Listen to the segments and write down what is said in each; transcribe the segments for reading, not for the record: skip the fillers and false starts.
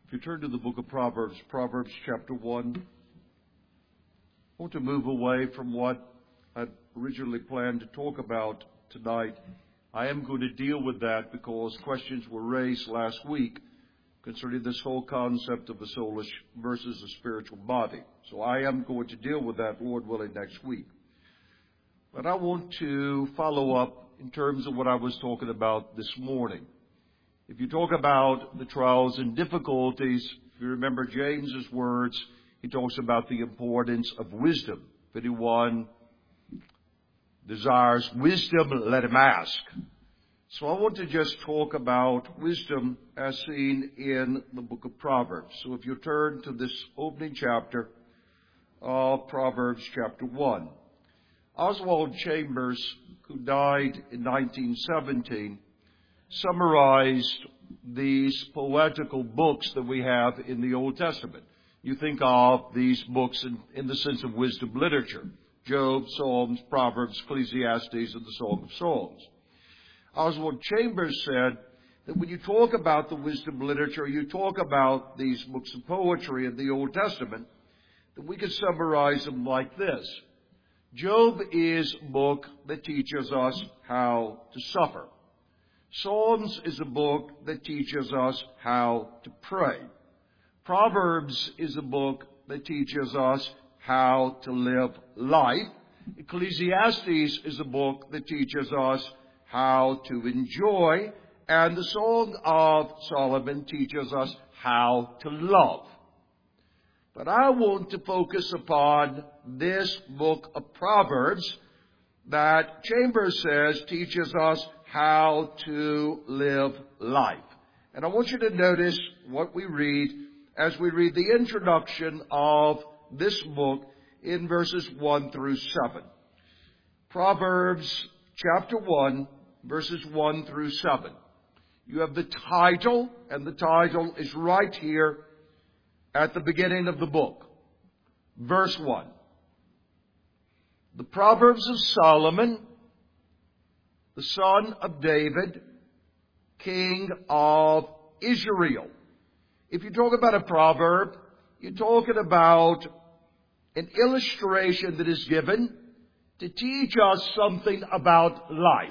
If you turn to the book of Proverbs, Proverbs chapter 1, I want to move away from what I'd originally planned to talk about tonight. I am going to deal with that because questions were raised last week concerning this whole concept of a soulish versus a spiritual body. So I am going to deal with that, Lord willing, next week. But I want to follow up in terms of what I was talking about this morning. If you talk about the trials and difficulties, if you remember James's words, he talks about the importance of wisdom. If anyone desires wisdom, let him ask. So I want to just talk about wisdom as seen in the book of Proverbs. So if you turn to this opening chapter of Proverbs chapter 1. Oswald Chambers, who died in 1917, summarized these poetical books that we have in the Old Testament. You think of these books in the sense of wisdom literature. Job, Psalms, Proverbs, Ecclesiastes, and the Song of Songs. Oswald Chambers said that when you talk about the wisdom literature, you talk about these books of poetry in the Old Testament, that we could summarize them like this. Job is a book that teaches us how to suffer. Psalms is a book that teaches us how to pray. Proverbs is a book that teaches us how to live life. Ecclesiastes is a book that teaches us how to enjoy. And the Song of Solomon teaches us how to love. But I want to focus upon this book of Proverbs that Chambers says teaches us how to live life. And I want you to notice what we read as we read the introduction of this book in verses 1 through 7. Proverbs chapter 1, verses 1 through 7. You have the title, and the title is right here at the beginning of the book. Verse 1. The Proverbs of Solomon, the son of David, king of Israel. If you talk about a proverb, you're talking about an illustration that is given to teach us something about life.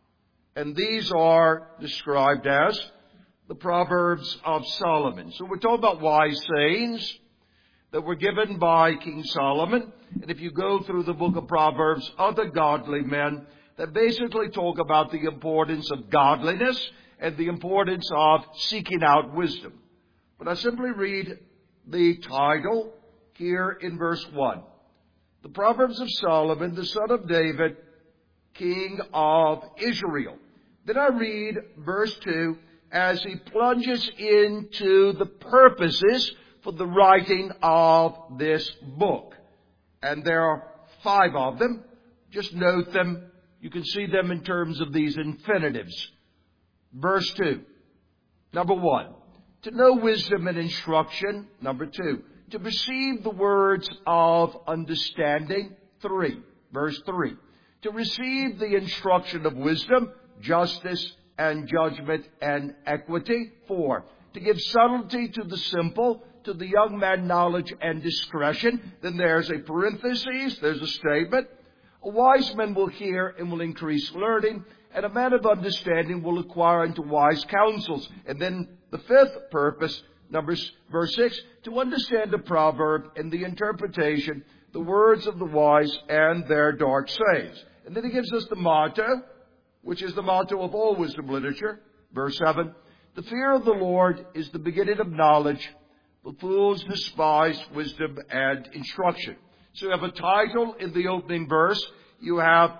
And these are described as the Proverbs of Solomon. So we're talking about wise sayings that were given by King Solomon. And if you go through the book of Proverbs, other godly men that basically talk about the importance of godliness and the importance of seeking out wisdom. But I simply read the title here in verse 1. The Proverbs of Solomon, the son of David, king of Israel. Then I read verse 2 as he plunges into the purposes for the writing of this book. And there are 5 of them. Just note them. You can see them in terms of these infinitives. Verse 2. Number 1. To know wisdom and instruction. Number 2. To receive the words of understanding. 3. Verse 3. To receive the instruction of wisdom, justice, and judgment, and equity. 4. To give subtlety to the simple, to the young man knowledge and discretion. Then there's a parenthesis, there's a statement. A wise man will hear and will increase learning, and a man of understanding will acquire into wise counsels. And then the 5th purpose, verse 6, to understand the proverb and the interpretation, the words of the wise and their dark sayings. And then he gives us the motto, which is the motto of all wisdom literature. Verse 7, the fear of the Lord is the beginning of knowledge, but fools despise wisdom and instruction. So you have a title in the opening verse. You have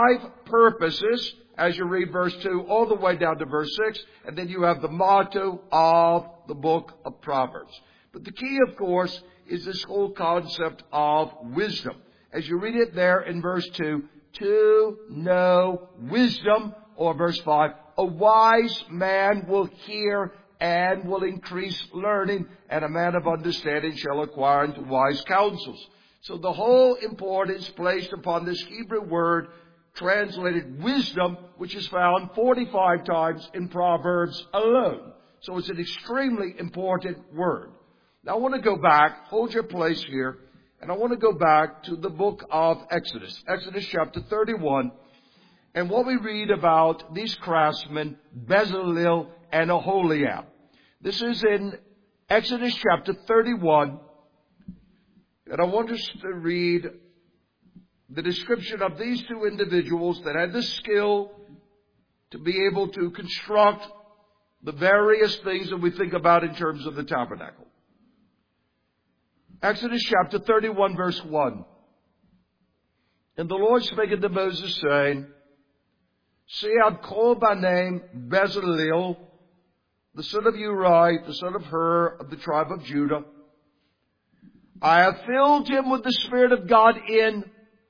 5 purposes as you read verse 2 all the way down to verse 6. And then you have the motto of the book of Proverbs. But the key, of course, is this whole concept of wisdom. As you read it there in verse 2, to know wisdom, or verse 5, a wise man will hear and will increase learning, and a man of understanding shall acquire into wise counsels. So the whole importance placed upon this Hebrew word translated wisdom, which is found 45 times in Proverbs alone. So it's an extremely important word. Now I want to go back, hold your place here, and I want to go back to the book of Exodus. Exodus chapter 31. And what we read about these craftsmen, Bezalel and Aholiab. This is in Exodus chapter 31. And I want us to read the description of these two individuals that had the skill to be able to construct the various things that we think about in terms of the tabernacle. Exodus chapter 31 verse 1. And the Lord spake unto Moses, saying, See, I've called by name Bezalel, the son of Uri, the son of Hur, of the tribe of Judah. I have filled him with the Spirit of God in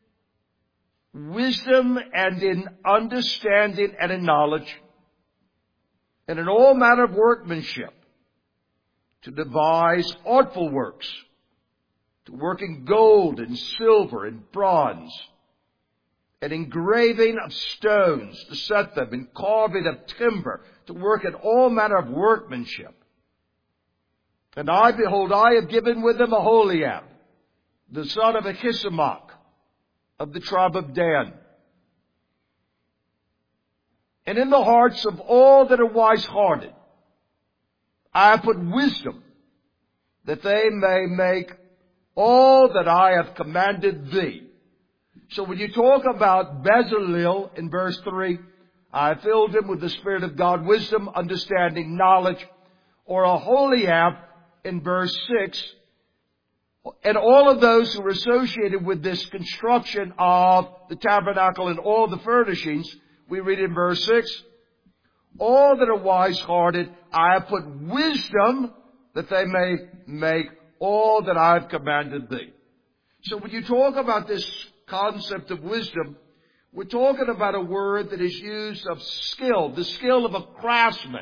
wisdom and in understanding and in knowledge, and in all manner of workmanship, to devise artful works, to work in gold and silver and bronze, and engraving of stones, to set them, and carving of timber, to work in all manner of workmanship. And I, behold, I have given with him Aholiab, the son of Ahisamach, of the tribe of Dan. And in the hearts of all that are wise-hearted, I have put wisdom, that they may make all that I have commanded thee. So when you talk about Bezalel in verse 3, I filled him with the Spirit of God, wisdom, understanding, knowledge, or Aholiab in verse 6, and all of those who were associated with this construction of the tabernacle and all the furnishings, we read in verse 6, all that are wise-hearted, I have put wisdom that they may make all that I have commanded thee. So when you talk about this concept of wisdom, we're talking about a word that is used of skill, the skill of a craftsman,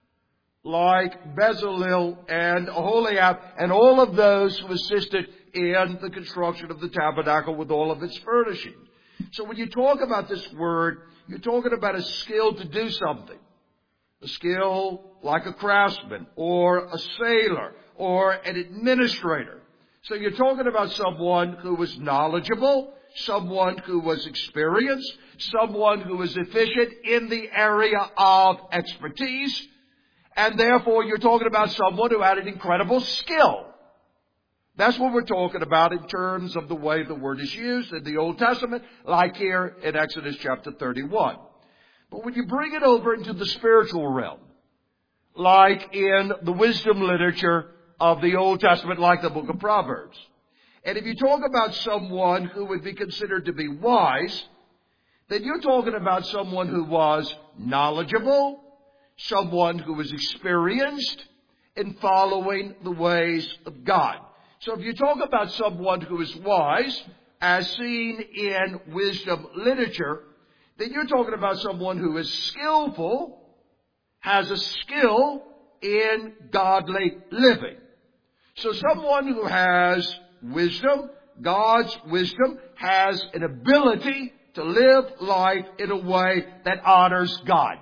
like Bezalel and Aholiab and all of those who assisted in the construction of the tabernacle with all of its furnishings. So when you talk about this word, you're talking about a skill to do something. A skill like a craftsman or a sailor or an administrator. So you're talking about someone who was knowledgeable, someone who was experienced, someone who was efficient in the area of expertise, and therefore you're talking about someone who had an incredible skill. That's what we're talking about in terms of the way the word is used in the Old Testament, like here in Exodus chapter 31. But when you bring it over into the spiritual realm, like in the wisdom literature of the Old Testament, like the book of Proverbs, and if you talk about someone who would be considered to be wise, then you're talking about someone who was knowledgeable, someone who was experienced in following the ways of God. So if you talk about someone who is wise, as seen in wisdom literature, then you're talking about someone who is skillful, has a skill in godly living. So someone who has wisdom, God's wisdom, has an ability to live life in a way that honors God.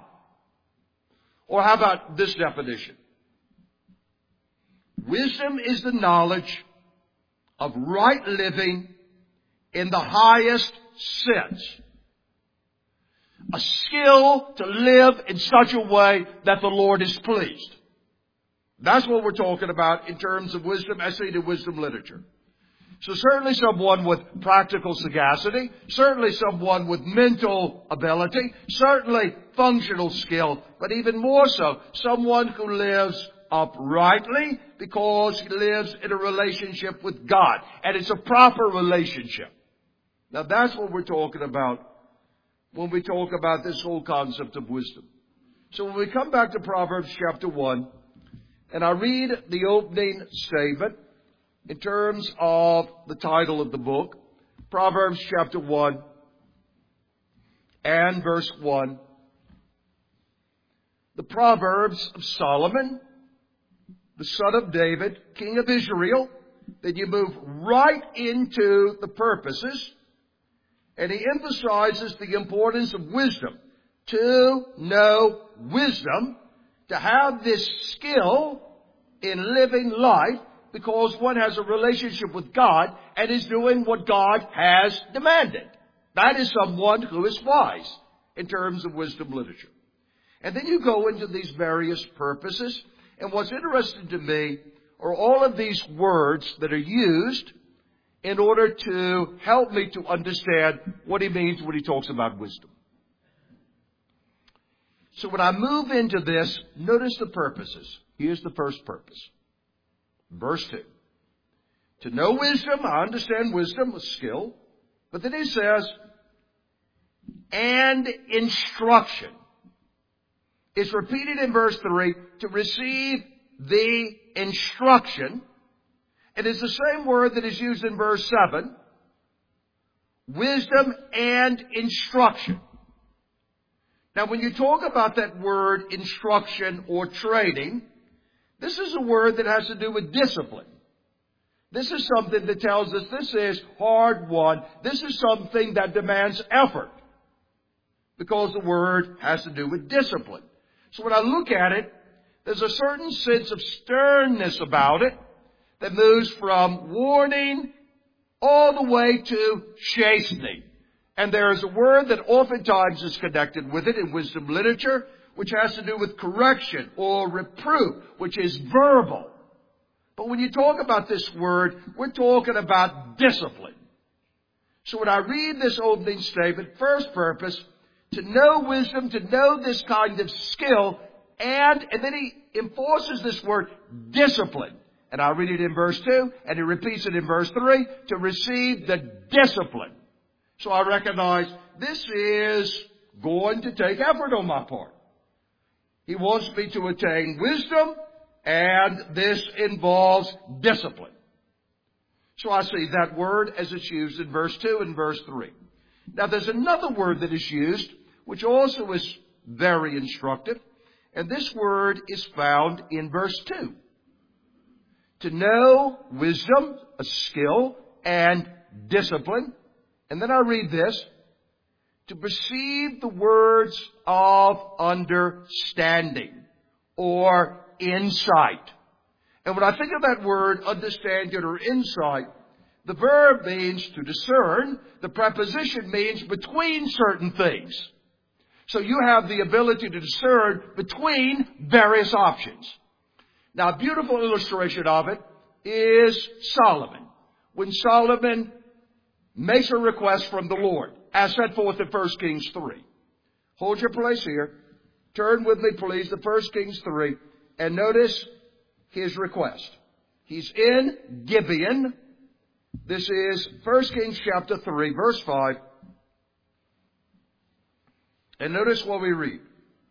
Or how about this definition? Wisdom is the knowledge of right living in the highest sense. A skill to live in such a way that the Lord is pleased. That's what we're talking about in terms of wisdom, as seen in wisdom literature. So certainly someone with practical sagacity, certainly someone with mental ability, certainly functional skill, but even more so, someone who lives uprightly because he lives in a relationship with God. And it's a proper relationship. Now that's what we're talking about when we talk about this whole concept of wisdom. So when we come back to Proverbs chapter 1, and I read the opening statement in terms of the title of the book, Proverbs chapter 1 and verse 1. The Proverbs of Solomon, the son of David, king of Israel. Then you move right into the purposes, and he emphasizes the importance of wisdom. To know wisdom to have this skill in living life because one has a relationship with God and is doing what God has demanded. That is someone who is wise in terms of wisdom literature. And then you go into these various purposes. And what's interesting to me are all of these words that are used in order to help me to understand what he means when he talks about wisdom. So when I move into this, notice the purposes. Here's the first purpose. Verse 2. To know wisdom, I understand wisdom, a skill. But then he says, and instruction. It's repeated in verse 3, to receive the instruction. It is the same word that is used in verse 7. Wisdom and instruction. Now when you talk about that word instruction or training, this is a word that has to do with discipline. This is something that tells us this is hard won. This is something that demands effort. Because the word has to do with discipline. So when I look at it, there's a certain sense of sternness about it that moves from warning all the way to chastening. And there is a word that oftentimes is connected with it in wisdom literature, which has to do with correction or reproof, which is verbal. But when you talk about this word, we're talking about discipline. So when I read this opening statement, first purpose, to know wisdom, to know this kind of skill, and then he enforces this word, discipline. And I'll read it in verse 2, and he repeats it in verse 3, to receive the discipline. So I recognize this is going to take effort on my part. He wants me to attain wisdom, and this involves discipline. So I see that word as it's used in verse 2 and verse 3. Now there's another word that is used, which also is very instructive, and this word is found in verse 2. To know wisdom, a skill, and discipline. And then I read this. To perceive the words of understanding or insight. And when I think of that word, understanding or insight, the verb means to discern. The preposition means between certain things. So you have the ability to discern between various options. Now, a beautiful illustration of it is Solomon. When Solomon makes a request from the Lord, as set forth in 1 Kings 3. Hold your place here. Turn with me, please, to 1 Kings 3, and notice his request. He's in Gibeon. This is 1 Kings chapter 3, verse 5. And notice what we read.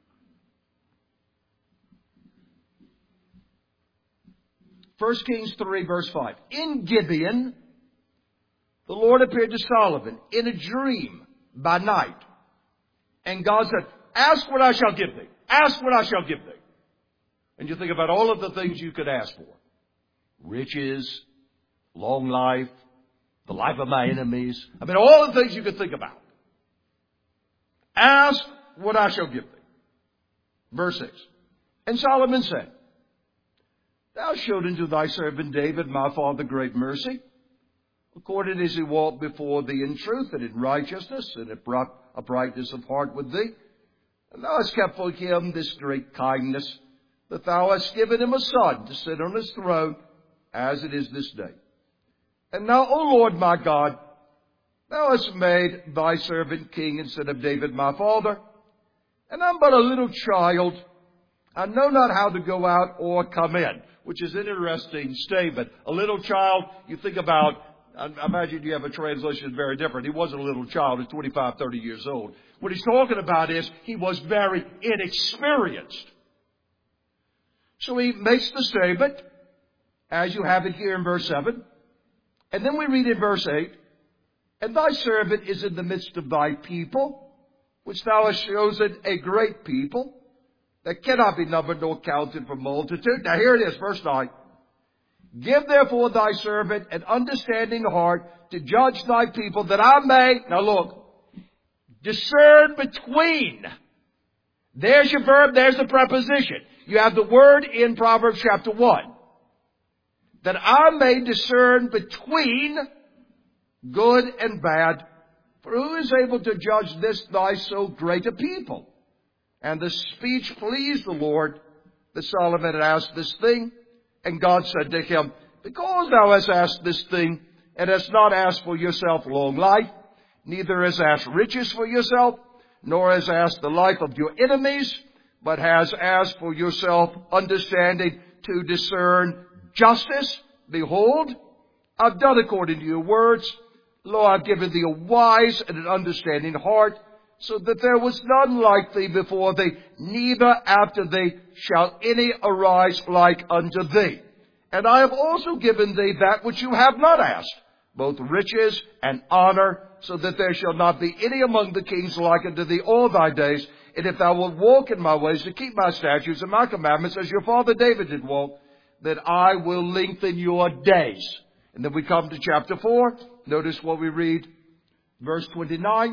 First Kings 3, verse 5. In Gibeon, the Lord appeared to Solomon in a dream by night. And God said, ask what I shall give thee. Ask what I shall give thee. And you think about all of the things you could ask for. Riches, long life, the life of my enemies. I mean, all the things you could think about. Ask what I shall give thee. Verse 6. And Solomon said, Thou showed unto thy servant David, my father, great mercy, according as he walked before thee in truth and in righteousness and in uprightness of heart with thee. And thou hast kept for him this great kindness, that thou hast given him a son to sit on his throne, as it is this day. And now, O Lord my God, thou hast made thy servant king instead of David my father, and I'm but a little child. I know not how to go out or come in, which is an interesting statement. A little child, you think about, I imagine you have a translation very different. He wasn't a little child. He was 25, 30 years old. What he's talking about is he was very inexperienced. So he makes the statement, as you have it here in verse 7. And then we read in verse 8, And thy servant is in the midst of thy people, which thou hast chosen a great people, that cannot be numbered nor counted for multitude. Now here it is, verse 9. Give therefore thy servant an understanding heart to judge thy people, that I may, now look, discern between. There's your verb, there's the preposition. You have the word in Proverbs chapter 1. That I may discern between good and bad. For who is able to judge this thy so great a people? And the speech pleased the Lord that Solomon had asked this thing. And God said to him, because thou hast asked this thing, and hast not asked for yourself long life, neither hast asked riches for yourself, nor hast asked the life of your enemies, but hast asked for yourself understanding to discern justice. Behold, I've done according to your words. Lo, I've given thee a wise and an understanding heart, so that there was none like thee before thee, neither after thee shall any arise like unto thee. And I have also given thee that which you have not asked, both riches and honor, so that there shall not be any among the kings like unto thee all thy days. And if thou wilt walk in my ways to keep my statutes and my commandments, as your father David did walk, that I will lengthen your days. And then we come to chapter 4. Notice what we read. Verse 29.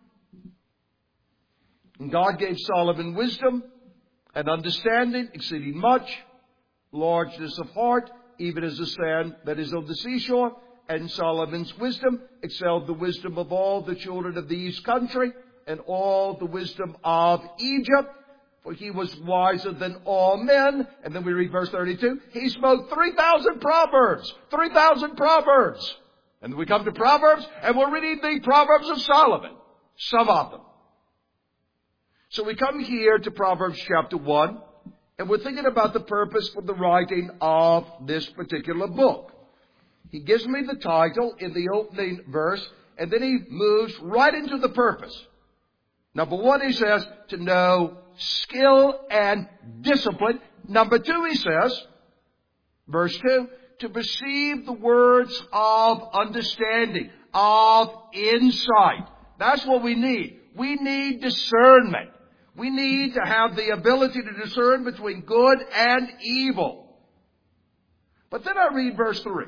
And God gave Solomon wisdom and understanding, exceeding much, largeness of heart, even as the sand that is on the seashore. And Solomon's wisdom excelled the wisdom of all the children of the east country, and all the wisdom of Egypt. For he was wiser than all men. And then we read verse 32. He spoke 3,000 proverbs. 3,000 proverbs. And then we come to Proverbs, and we're reading the Proverbs of Solomon. Some of them. So we come here to Proverbs chapter 1, and we're thinking about the purpose for the writing of this particular book. He gives me the title in the opening verse, and then he moves right into the purpose. Number 1, he says, to know skill and discipline. Number 2, he says, verse 2, to perceive the words of understanding, of insight. That's what we need. We need discernment. We need to have the ability to discern between good and evil. But then I read verse 3.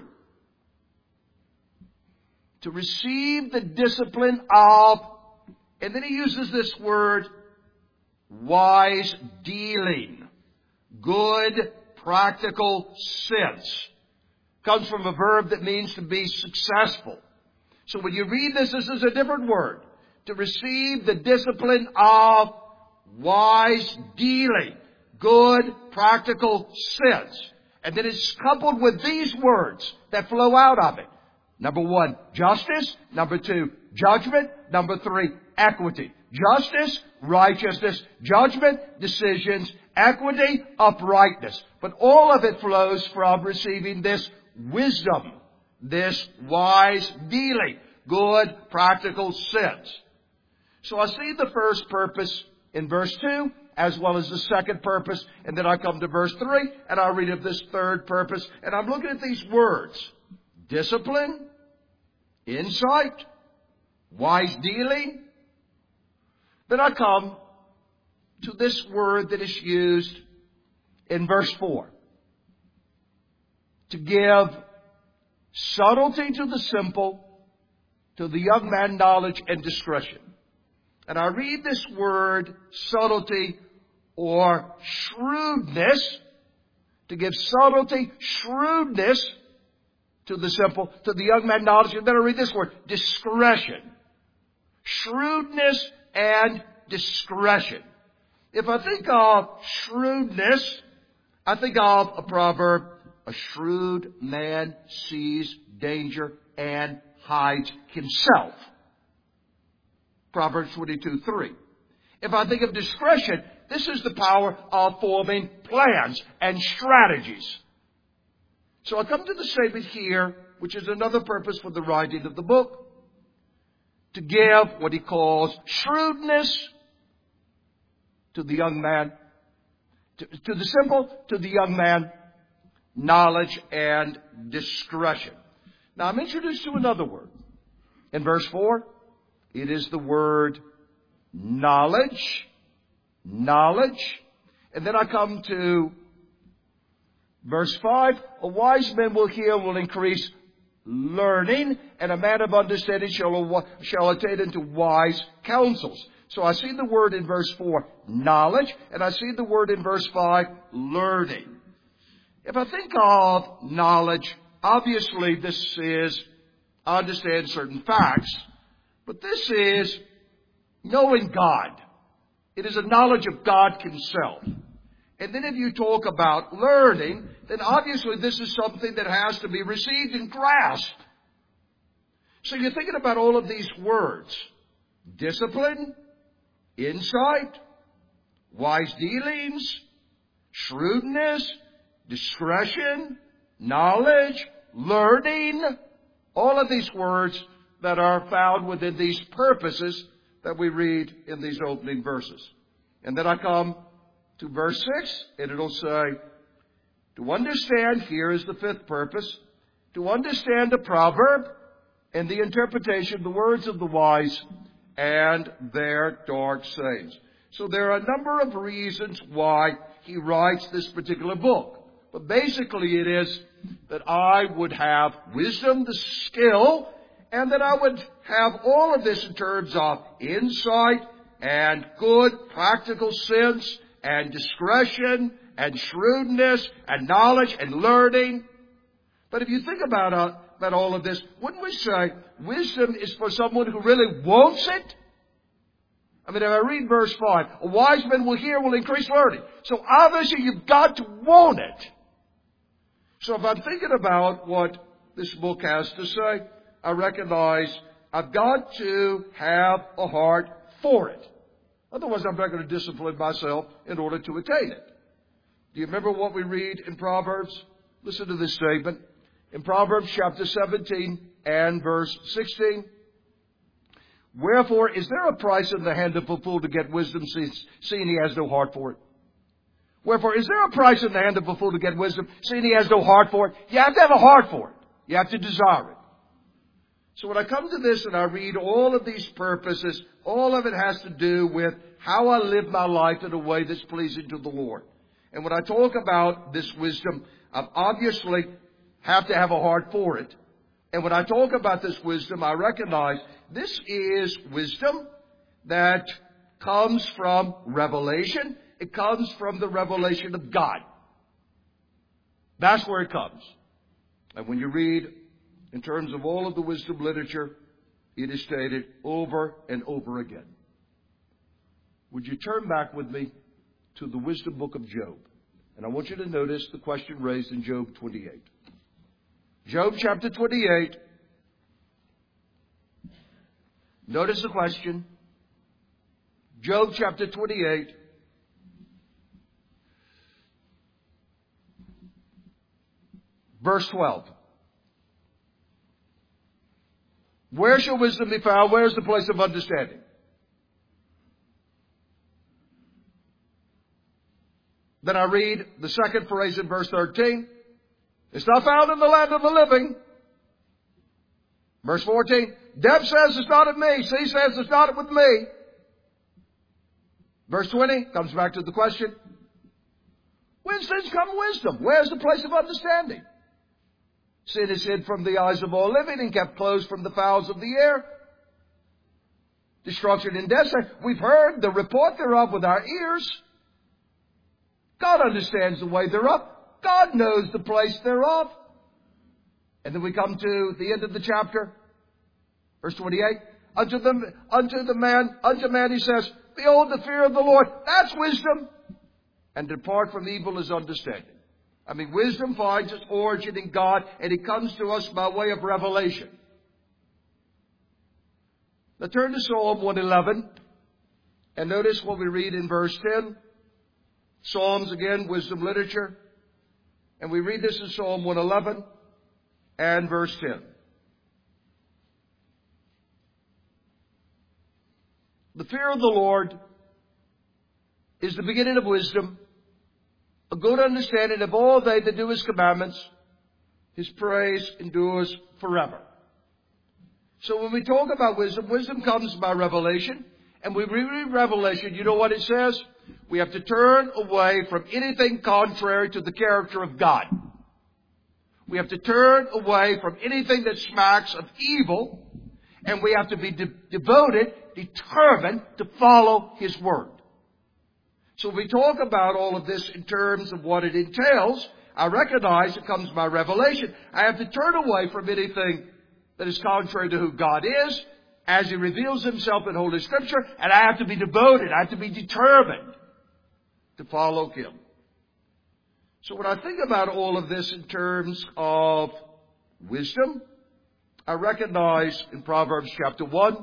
To receive the discipline of, and then he uses this word, wise dealing. Good, practical sense. Comes from a verb that means to be successful. So when you read this is a different word. To receive the discipline of wise dealing. Good, practical sense. And then it's coupled with these words that flow out of it. Number 1, justice. Number 2, judgment. Number 3, equity. Justice, righteousness, judgment, decisions, equity, uprightness. But all of it flows from receiving this wisdom, this wise dealing, good, practical sense. So I see the first purpose in verse 2, as well as the second purpose, and then I come to verse 3, and I read of this third purpose, and I'm looking at these words. Discipline, insight, wise dealing. Then I come to this word that is used in verse 4. To give subtlety to the simple, to the young man knowledge and discretion. And I read this word subtlety or shrewdness. To give subtlety, shrewdness to the simple, to the young man knowledge. And then I read this word, discretion. Shrewdness and discretion. If I think of shrewdness, I think of a proverb. A shrewd man sees danger and hides himself. Proverbs 22:3. If I think of discretion, this is the power of forming plans and strategies. So I come to the statement here, which is another purpose for the writing of the book, to give what he calls shrewdness to the young man, to the simple, to the young man, knowledge and discretion. Now I'm introduced to another word. In verse 4, it is the word knowledge. Knowledge. And then I come to verse 5. A wise man will hear, will increase learning, and a man of understanding shall attain into wise counsels. So I see the word in verse 4, knowledge, and I see the word in verse 5, learning. If I think of knowledge, obviously this is, I understand certain facts, but this is knowing God. It is a knowledge of God Himself. And then if you talk about learning, then obviously this is something that has to be received and grasped. So you're thinking about all of these words. Discipline, insight, wise dealings, shrewdness, discretion, knowledge, learning. All of these words that are found within these purposes that we read in these opening verses. And then I come to verse 6, and it'll say, to understand, here is the fifth purpose, to understand the proverb and the interpretation of the words of the wise and their dark sayings. So there are a number of reasons why he writes this particular book. But basically it is that I would have wisdom, the skill, and that I would have all of this in terms of insight and good practical sense and discretion and shrewdness and knowledge and learning. But if you think about all of this, wouldn't we say wisdom is for someone who really wants it? I mean, if I read verse 5, a wise man will hear, will increase learning. So obviously you've got to want it. So if I'm thinking about what this book has to say, I recognize I've got to have a heart for it. Otherwise, I'm not going to discipline myself in order to attain it. Do you remember what we read in Proverbs? Listen to this statement. In Proverbs chapter 17 and verse 16. Wherefore, is there a price in the hand of a fool to get wisdom, seeing he has no heart for it? Wherefore, is there a price in the hand of a fool to get wisdom, seeing he has no heart for it? You have to have a heart for it. You have to desire it. So when I come to this and I read all of these purposes, all of it has to do with how I live my life in a way that's pleasing to the Lord. And when I talk about this wisdom, I obviously have to have a heart for it. And when I talk about this wisdom, I recognize this is wisdom that comes from revelation. It comes from the revelation of God. That's where it comes. And when you read in terms of all of the wisdom literature, it is stated over and over again. Would you turn back with me to the wisdom book of Job? And I want you to notice the question raised in Job 28. Job chapter 28. Notice the question. Job chapter 28. Verse 12. Where shall wisdom be found? Where is the place of understanding? Then I read the second phrase in verse 13. It's not found in the land of the living. Verse 14. Depth says it's not of me. Sea says it's not with me. Verse 20 comes back to the question. Whence then comes wisdom? Where's the place of understanding? Sin is hid from the eyes of all living and kept closed from the fowls of the air. Destruction and death. We've heard the report thereof with our ears. God understands the way thereof. God knows the place thereof. And then we come to the end of the chapter. Verse 28. Unto man he says, behold the fear of the Lord. That's wisdom. And depart from evil is understanding. I mean, wisdom finds its origin in God, and it comes to us by way of revelation. Now turn to Psalm 111, and notice what we read in verse 10. Psalms, again, wisdom literature. And we read this in Psalm 111 and verse 10. The fear of the Lord is the beginning of wisdom. A good understanding of all they that do His commandments. His praise endures forever. So when we talk about wisdom, wisdom comes by revelation. And we read Revelation, you know what it says? We have to turn away from anything contrary to the character of God. We have to turn away from anything that smacks of evil. And we have to be devoted determined to follow His Word. So if we talk about all of this in terms of what it entails, I recognize it comes by revelation. I have to turn away from anything that is contrary to who God is as He reveals Himself in Holy Scripture, and I have to be devoted. I have to be determined to follow Him. So when I think about all of this in terms of wisdom, I recognize in Proverbs chapter 1,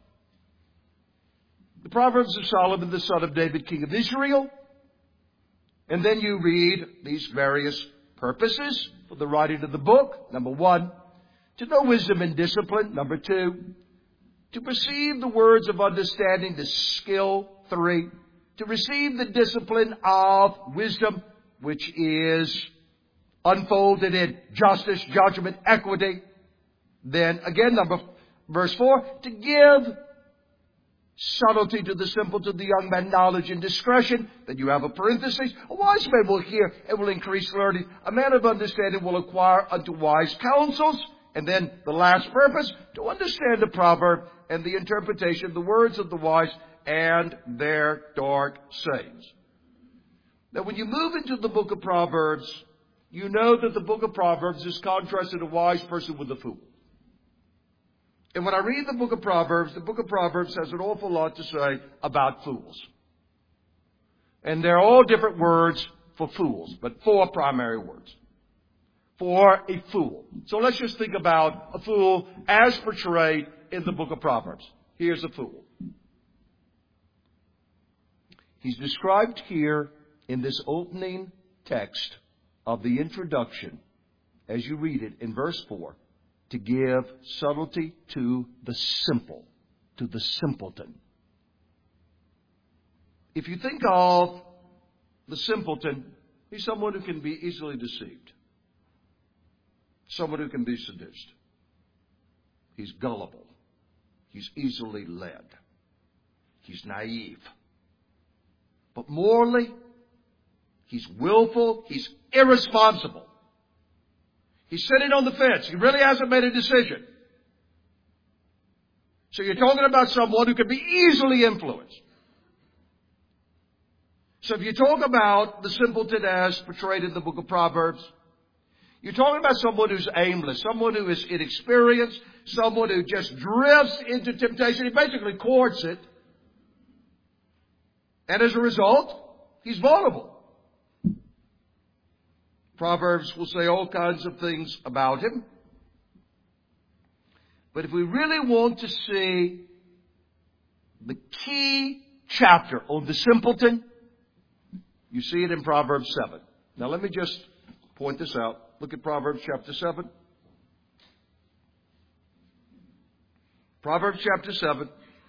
the Proverbs of Solomon, the son of David, king of Israel. And then you read these various purposes for the writing of the book. Number 1, to know wisdom and discipline. Number 2, to perceive the words of understanding, the skill. 3, to receive the discipline of wisdom, which is unfolded in justice, judgment, equity. Then again, verse 4, to give subtlety to the simple, to the young man, knowledge and discretion. Then you have a parenthesis. A wise man will hear and will increase learning. A man of understanding will acquire unto wise counsels. And then the last purpose, to understand the proverb and the interpretation of the words of the wise and their dark sayings. Now when you move into the book of Proverbs, you know that the book of Proverbs is contrasted a wise person with a fool. And when I read the book of Proverbs has an awful lot to say about fools. And they're all different words for fools, but 4 primary words for a fool. So let's just think about a fool as portrayed in the book of Proverbs. Here's a fool. He's described here in this opening text of the introduction, as you read it in verse 4, to give subtlety to the simple, to the simpleton. If you think of the simpleton, he's someone who can be easily deceived. Someone who can be seduced. He's gullible. He's easily led. He's naive. But morally, he's willful. He's irresponsible. He's sitting on the fence. He really hasn't made a decision. So you're talking about someone who can be easily influenced. So if you talk about the simpleton as portrayed in the book of Proverbs, you're talking about someone who's aimless, someone who is inexperienced, someone who just drifts into temptation. He basically courts it. And as a result, he's vulnerable. Proverbs will say all kinds of things about him. But if we really want to see the key chapter on the simpleton, you see it in Proverbs 7. Now let me just point this out. Look at Proverbs chapter 7. Proverbs chapter 7.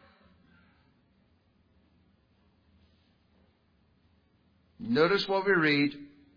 Notice what we read.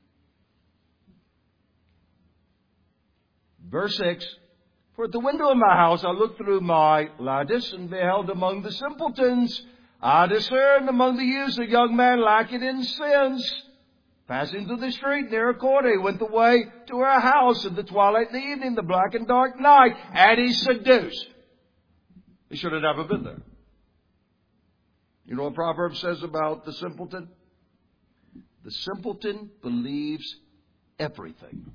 Verse 6. For at the window of my house I looked through my lattice and beheld among the simpletons. I discerned among the youths a young man lacking in sins. Passing through the street near a court, he went the way to her house in the twilight of the evening, the black and dark night, and he seduced. He should have never been there. You know what Proverbs says about the simpleton? The simpleton believes everything.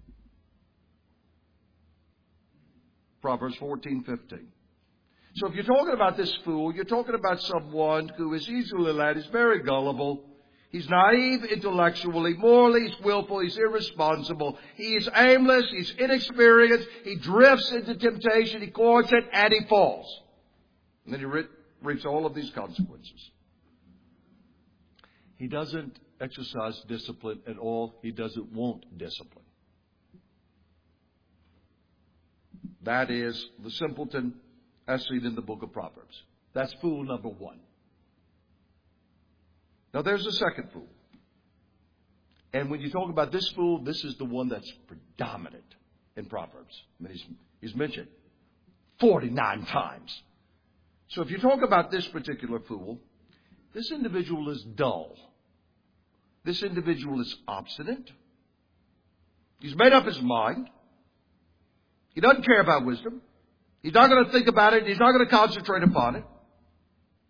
Proverbs 14:15. So if you're talking about this fool, you're talking about someone who is easily led, is very gullible. He's naive intellectually, morally, he's willful, he's irresponsible, he is aimless, he's inexperienced, he drifts into temptation, he courts it, and he falls. And then he reaps all of these consequences. He doesn't exercise discipline at all. He doesn't want discipline. That is the simpleton as seen in the book of Proverbs. That's fool number 1. Now there's a second fool. And when you talk about this fool, this is the one that's predominant in Proverbs. I mean, he's mentioned 49 times. So if you talk about this particular fool, this individual is dull. This individual is obstinate. He's made up his mind. He doesn't care about wisdom. He's not going to think about it. He's not going to concentrate upon it.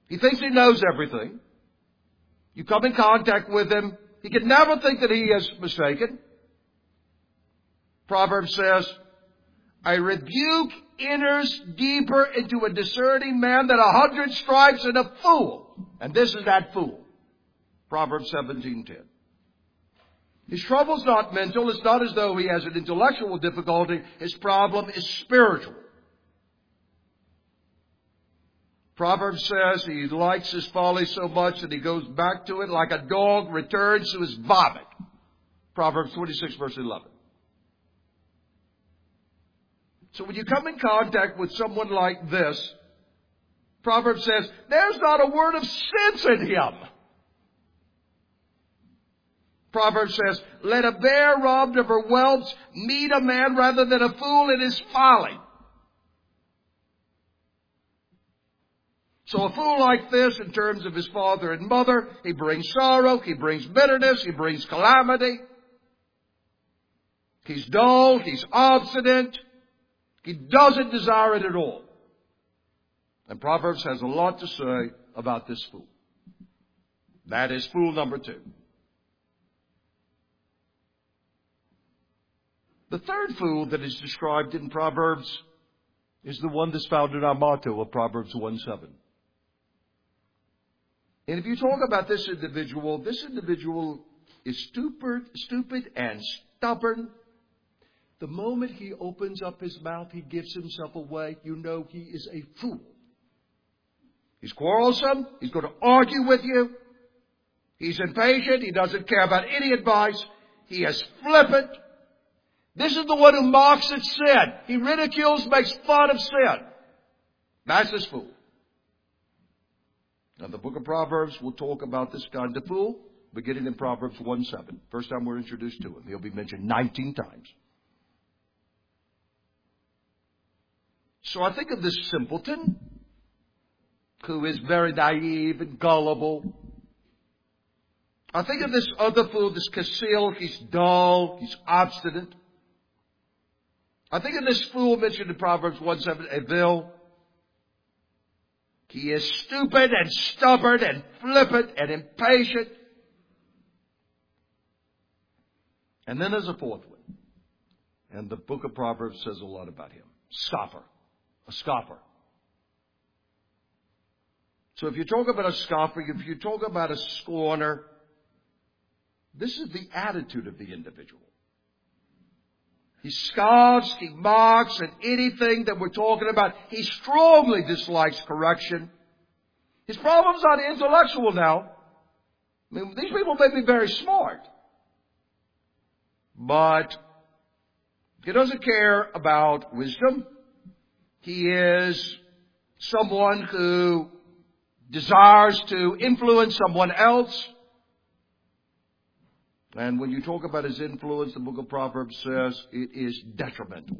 He thinks he knows everything. You come in contact with him, he can never think that he is mistaken. Proverbs says, a rebuke enters deeper into a discerning man than 100 stripes in a fool. And this is that fool. Proverbs 17:10. His trouble's not mental. It's not as though he has an intellectual difficulty. His problem is spiritual. Proverbs says he likes his folly so much that he goes back to it like a dog returns to his vomit. Proverbs 26 verse 11. So when you come in contact with someone like this, Proverbs says, there's not a word of sense in him. Proverbs says, let a bear robbed of her whelps meet a man rather than a fool in his folly. So a fool like this, in terms of his father and mother, he brings sorrow, he brings bitterness, he brings calamity. He's dull, he's obstinate, he doesn't desire it at all. And Proverbs has a lot to say about this fool. That is fool number 2. The third fool that is described in Proverbs is the one that's found in our motto of Proverbs 1:7. And if you talk about this individual is stupid and stubborn. The moment he opens up his mouth, he gives himself away. You know he is a fool. He's quarrelsome. He's going to argue with you. He's impatient. He doesn't care about any advice. He is flippant. This is the one who mocks at sin. He ridicules, makes fun of sin. That's this fool. Now, the book of Proverbs will talk about this kind of fool, beginning in Proverbs 1:7. First time we're introduced to him. He'll be mentioned 19 times. So I think of this simpleton who is very naive and gullible. I think of this other fool, this Casil. He's dull. He's obstinate. I think of this fool mentioned in Proverbs 1:7, Evil. He is stupid and stubborn and flippant and impatient. And then there's a fourth one. And the book of Proverbs says a lot about him. Scoffer. A scoffer. So if you talk about a scoffer, if you talk about a scorner, this is the attitude of the individual. He scoffs, he mocks at anything that we're talking about. He strongly dislikes correction. His problem's not intellectual now. I mean, these people may be very smart. But he doesn't care about wisdom. He is someone who desires to influence someone else. And when you talk about his influence, the book of Proverbs says it is detrimental.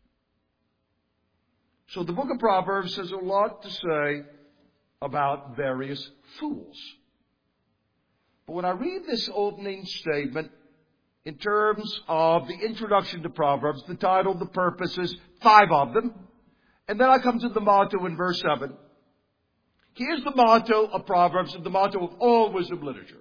So the book of Proverbs has a lot to say about various fools. But when I read this opening statement in terms of the introduction to Proverbs, the title, the purposes, 5 of them, and then I come to the motto in verse 7. Here's the motto of Proverbs and the motto of all wisdom literature.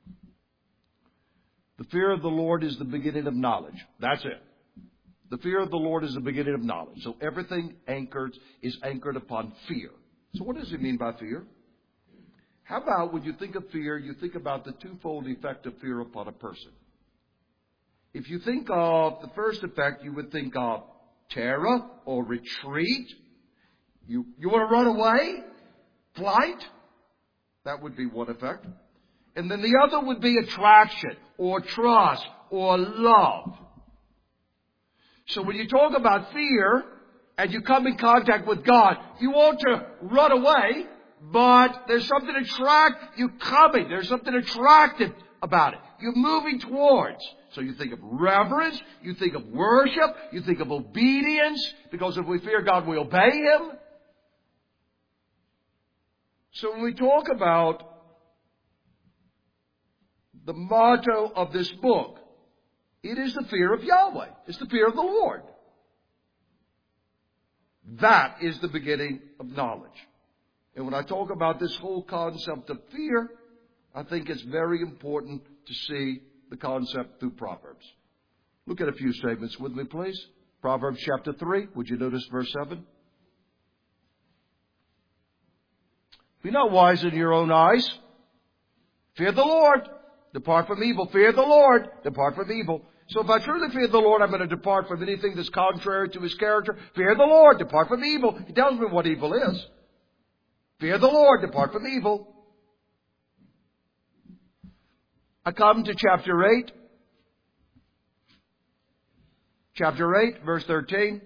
The fear of the Lord is the beginning of knowledge. That's it. The fear of the Lord is the beginning of knowledge. So everything is anchored upon fear. So what does he mean by fear? How about when you think of fear, you think about the twofold effect of fear upon a person. If you think of the first effect, you would think of terror or retreat. You want to run away? Flight? That would be one effect. And then the other would be attraction or trust or love. So when you talk about fear and you come in contact with God, you want to run away, but there's something you coming. There's something attractive about it. You're moving towards. So you think of reverence, you think of worship, you think of obedience, because if we fear God, we obey Him. So when we talk about the motto of this book, it is the fear of Yahweh. It's the fear of the Lord. That is the beginning of knowledge. And when I talk about this whole concept of fear, I think it's very important to see the concept through Proverbs. Look at a few statements with me, please. Proverbs chapter 3. Would you notice verse 7? Be not wise in your own eyes. Fear the Lord. Depart from evil. Fear the Lord. Depart from evil. So if I truly fear the Lord, I'm going to depart from anything that's contrary to His character. Fear the Lord. Depart from evil. He tells me what evil is. Fear the Lord. Depart from evil. I come to chapter 8. Chapter 8, verse 13.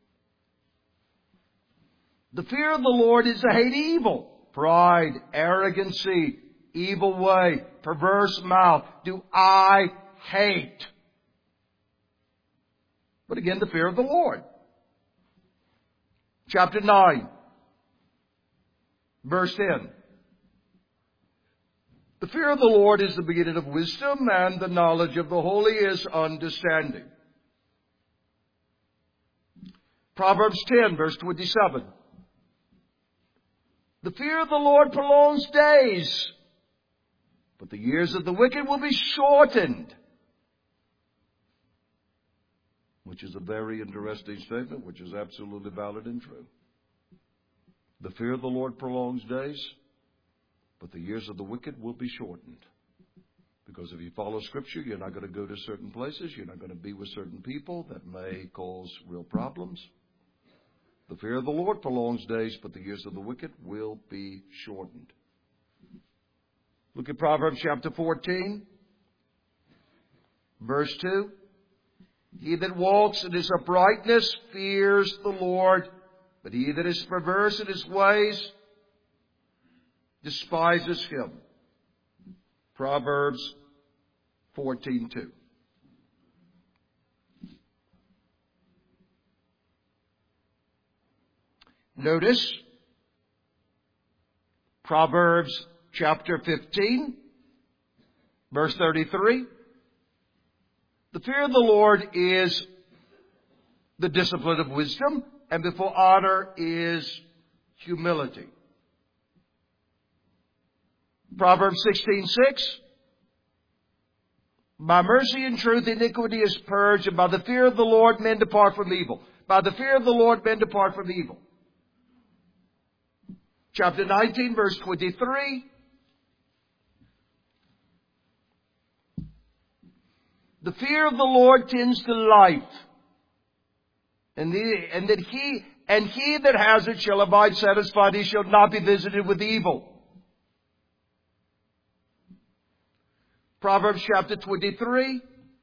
The fear of the Lord is to hate evil. Pride, arrogancy, evil way, perverse mouth do I hate. But again, the fear of the Lord. Chapter 9, verse 10. The fear of the Lord is the beginning of wisdom, and the knowledge of the holy is understanding. Proverbs 10, verse 27. The fear of the Lord prolongs days, but the years of the wicked will be shortened. Which is a very interesting statement, which is absolutely valid and true. The fear of the Lord prolongs days, but the years of the wicked will be shortened. Because if you follow Scripture, you're not going to go to certain places. You're not going to be with certain people that may cause real problems. The fear of the Lord prolongs days, but the years of the wicked will be shortened. Look at Proverbs chapter 14, verse 2. He that walks in his uprightness fears the Lord, but he that is perverse in his ways despises him. Proverbs 14:2. Notice Proverbs chapter 15, verse 33. The fear of the Lord is the discipline of wisdom, and before honor is humility. Proverbs 16:6. By mercy and truth iniquity is purged, and by the fear of the Lord men depart from evil. By the fear of the Lord men depart from evil. Chapter 19, verse 23. The fear of the Lord tends to life, and he that has it shall abide satisfied. He shall not be visited with evil. Proverbs chapter 23,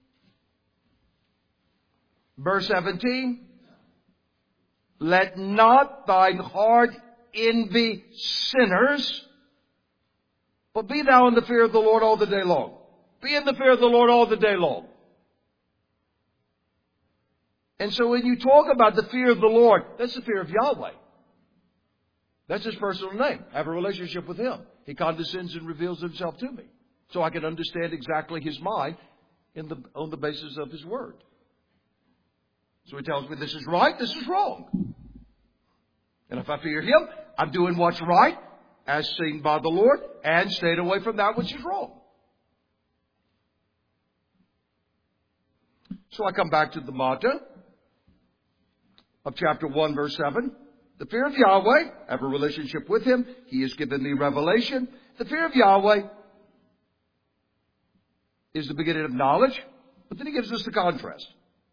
verse 17. Let not thine heart envy sinners, but be thou in the fear of the Lord all the day long. Be in the fear of the Lord all the day long. And so when you talk about the fear of the Lord, that's the fear of Yahweh. That's His personal name. I have a relationship with Him. He condescends and reveals Himself to me, so I can understand exactly His mind on the basis of His Word. So He tells me this is right, this is wrong. And if I fear Him, I'm doing what's right, as seen by the Lord, and staying away from that which is wrong. So I come back to the motto of chapter 1, verse 7. The fear of Yahweh, I have a relationship with Him. He has given me revelation. The fear of Yahweh is the beginning of knowledge, but then He gives us the contrast.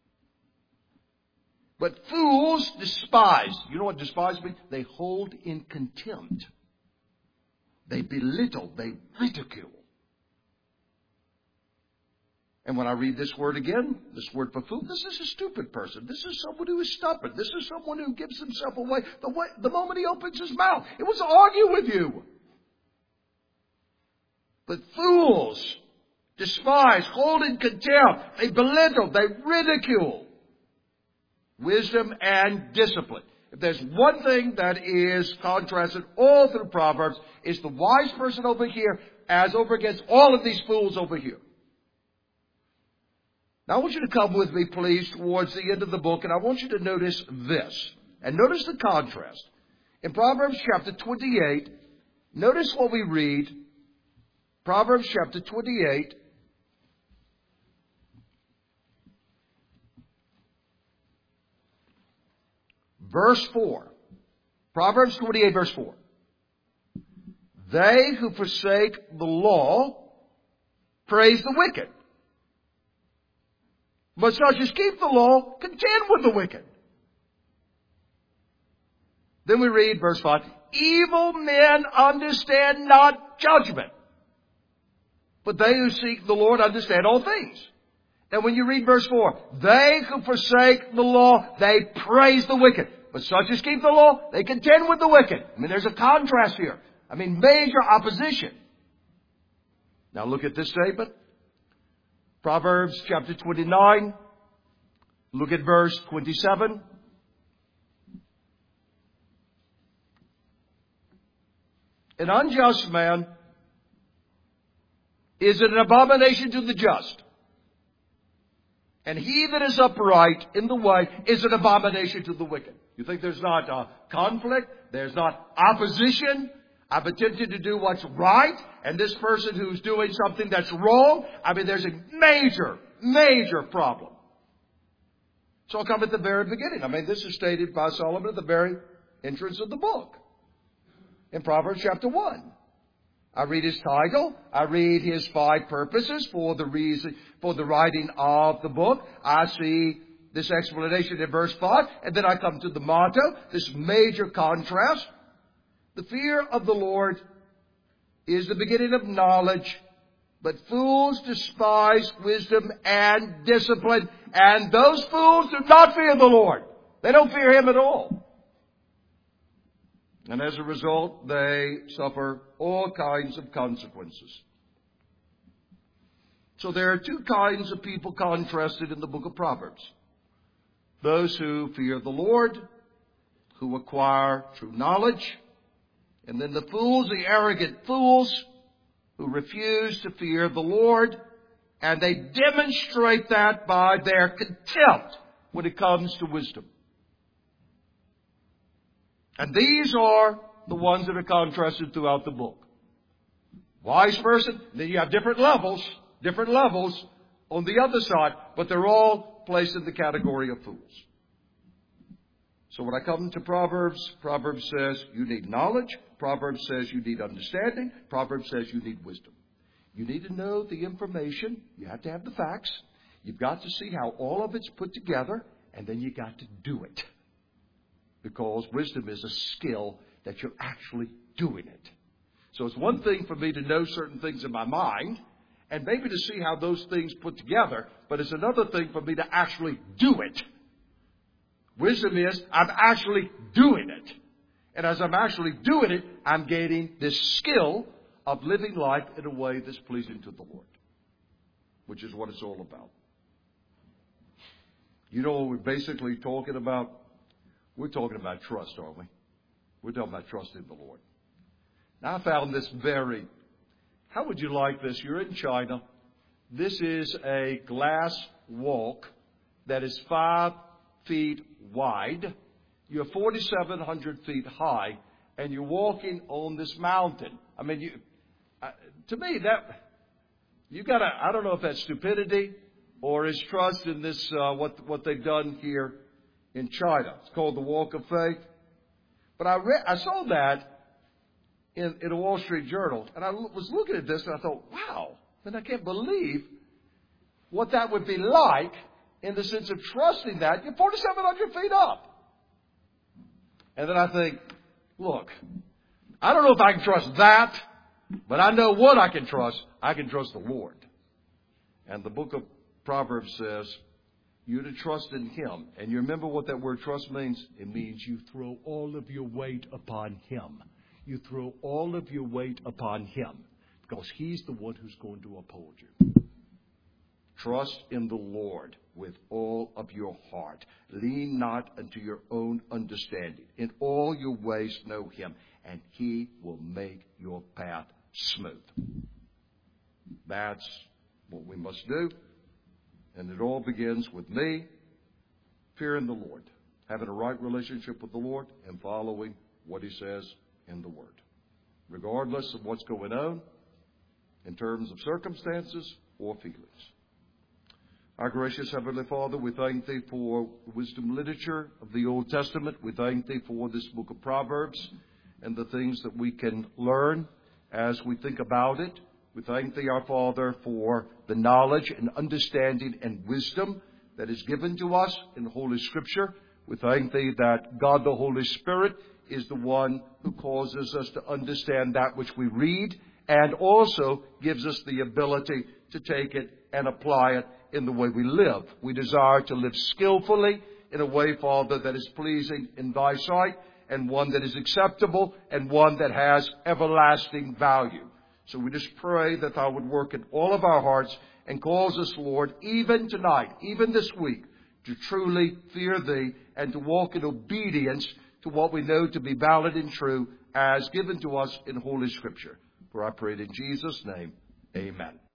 But fools despise. You know what despise means? They hold in contempt. They belittle. They ridicule. And when I read this word again, this word for fool, this is a stupid person. This is someone who is stubborn. This is someone who gives himself away the moment he opens his mouth. It was to argue with you. But fools despise, hold in contempt. They belittle. They ridicule wisdom and discipline. If there's one thing that is contrasted all through Proverbs, it's the wise person over here as over against all of these fools over here. Now I want you to come with me, please, towards the end of the book, and I want you to notice this. And notice the contrast. In Proverbs chapter 28, notice what we read. Proverbs chapter 28, verse 4. Proverbs 28, verse 4. They who forsake the law praise the wicked, but such as keep the law contend with the wicked. Then we read verse 5. Evil men understand not judgment, but they who seek the Lord understand all things. And when you read verse 4, they who forsake the law, they praise the wicked. But such as keep the law, they contend with the wicked. I mean, there's a contrast here. I mean, major opposition. Now look at this statement. Proverbs chapter 29. Look at verse 27. An unjust man is an abomination to the just, and he that is upright in the way is an abomination to the wicked. You think there's not a conflict? There's not opposition? I've attempted to do what's right, and this person who's doing something that's wrong, I mean, there's a major problem. So I'll come at the very beginning. I mean, this is stated by Solomon at the very entrance of the book. In Proverbs chapter 1. I read his title. I read his 5 purposes for the writing of the book. I see this explanation in verse 5. And then I come to the motto, this major contrast. The fear of the Lord is the beginning of knowledge, but fools despise wisdom and discipline. And those fools do not fear the Lord. They don't fear Him at all. And as a result, they suffer all kinds of consequences. So there are 2 kinds of people contrasted in the book of Proverbs. Those who fear the Lord, who acquire true knowledge, and then the fools, the arrogant fools, who refuse to fear the Lord, and they demonstrate that by their contempt when it comes to wisdom. And these are the ones that are contrasted throughout the book. Wise person, then you have different levels on the other side, but they're all placed in the category of fools. So when I come to Proverbs, Proverbs says you need knowledge. Proverbs says you need understanding. Proverbs says you need wisdom. You need to know the information. You have to have the facts. You've got to see how all of it's put together, and then you got to do it. Because wisdom is a skill that you're actually doing it. So it's one thing for me to know certain things in my mind and maybe to see how those things put together, but it's another thing for me to actually do it. Wisdom is I'm actually doing it. And as I'm actually doing it, I'm gaining this skill of living life in a way that's pleasing to the Lord, which is what it's all about. You know what we're basically talking about? We're talking about trust, aren't we? We're talking about trust in the Lord. Now, I found this how would you like this? You're in China. This is a glass walk that is 5 feet wide. You're 4,700 feet high, and you're walking on this mountain. I mean, to me, you gotta, I don't know if that's stupidity or is trust in this, what they've done here in China. It's called the Walk of Faith. But I saw that in a Wall Street Journal, and I was looking at this and I thought, wow, and I can't believe what that would be like in the sense of trusting that. You're 4,700 feet up. And then I think, look, I don't know if I can trust that, but I know what I can trust. I can trust the Lord. And the book of Proverbs says, you're to trust in Him. And you remember what that word trust means? It means you throw all of your weight upon Him. You throw all of your weight upon Him because He's the one who's going to uphold you. Trust in the Lord with all of your heart. Lean not unto your own understanding. In all your ways know Him, and He will make your path smooth. That's what we must do. And it all begins with me fearing the Lord, having a right relationship with the Lord, and following what He says in the Word, regardless of what's going on in terms of circumstances or feelings. Our gracious Heavenly Father, we thank Thee for the wisdom literature of the Old Testament. We thank Thee for this book of Proverbs and the things that we can learn as we think about it. We thank Thee, our Father, for the knowledge and understanding and wisdom that is given to us in Holy Scripture. We thank Thee that God the Holy Spirit is the one who causes us to understand that which we read and also gives us the ability to take it and apply it in the way we live. We desire to live skillfully in a way, Father, that is pleasing in Thy sight and one that is acceptable and one that has everlasting value. So we just pray that Thou would work in all of our hearts and cause us, Lord, even tonight, even this week, to truly fear Thee and to walk in obedience to what we know to be valid and true as given to us in Holy Scripture. For I pray it in Jesus' name, amen.